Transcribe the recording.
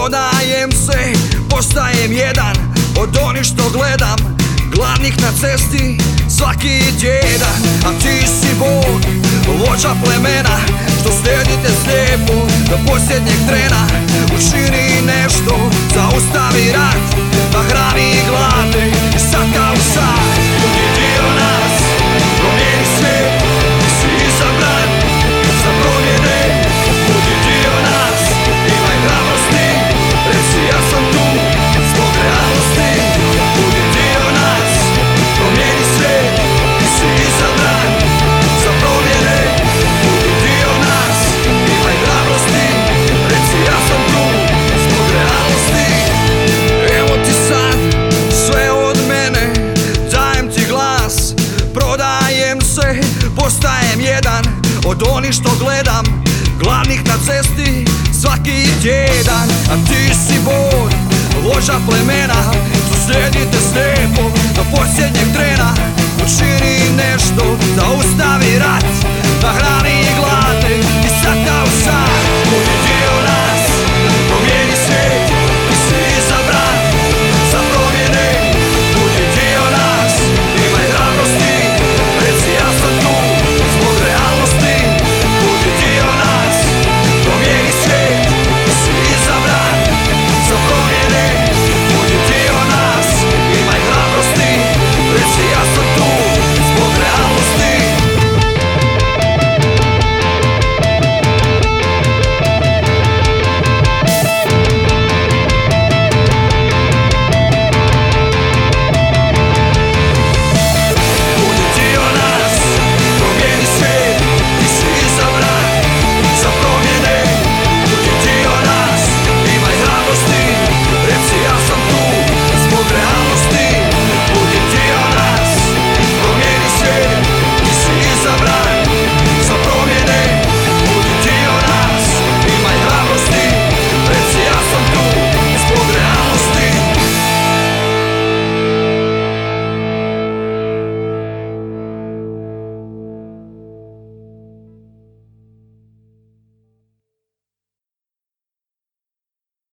Prodajem se, postajem jedan od onih što gledam, glavnih na cesti svaki tjedan. A ti si Bog, vođa plemena, što slijedite slijepo do posljednjeg trena. Učini nešto, zaustavi rat, nahrani gladne i sad kao sad. Budi dio nas, promijeni svijet, ti si izabran za promjene. Budi dio nas, imaj hrabrosti, reci ja sam tu zbog realnosti. Budi dio nas, promijeni svijet, ti si izabran za promjene. Budi dio nas, imaj hrabrosti, reci ja sam tu zbog realnosti. Evo ti sad sve od mene, dajem ti glas, prodajem se, postajem jedan od onih što gledam, glavnih na cesti svaki tjedan. A ti si Bog, vođa plemena, što slijedite slijepo do posljednjeg trena. Učini nešto, zaustavi rat, nahrani gladne i sad kao sad.